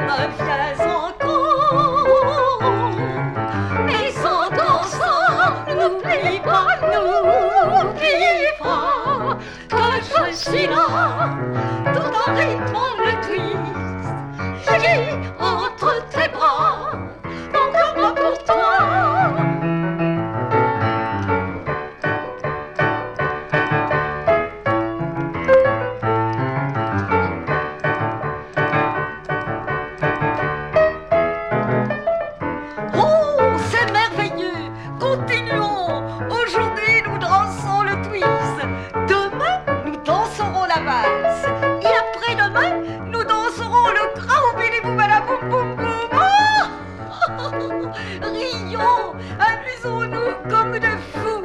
reviens encore. Mais en dansant, n'oublie pas que je suis là, tout en rythmant le twist. J'ai entre tes bras encore moi pour toi. Continuons, aujourd'hui nous dansons le twist, demain nous danserons la valse, et après-demain nous danserons le kraou bili boubala boum boum boum. Oh rions, amusons-nous comme de fous.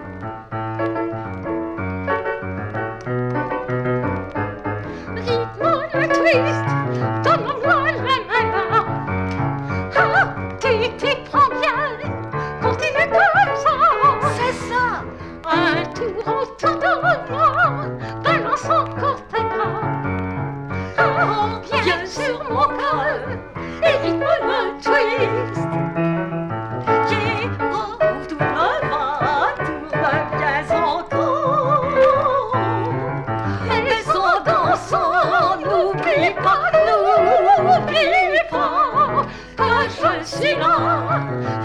Rythme le twist, donne-moi la main là. Ah, tu t'y prends bien. Continue comme ça. C'est ça. Un tour autour de moi, balance encore tes bras. Ah, viens sur mon cœur et rythme le twist. J'ai tout reviens encore. Mais en dansant, n'oublie pas que je suis là.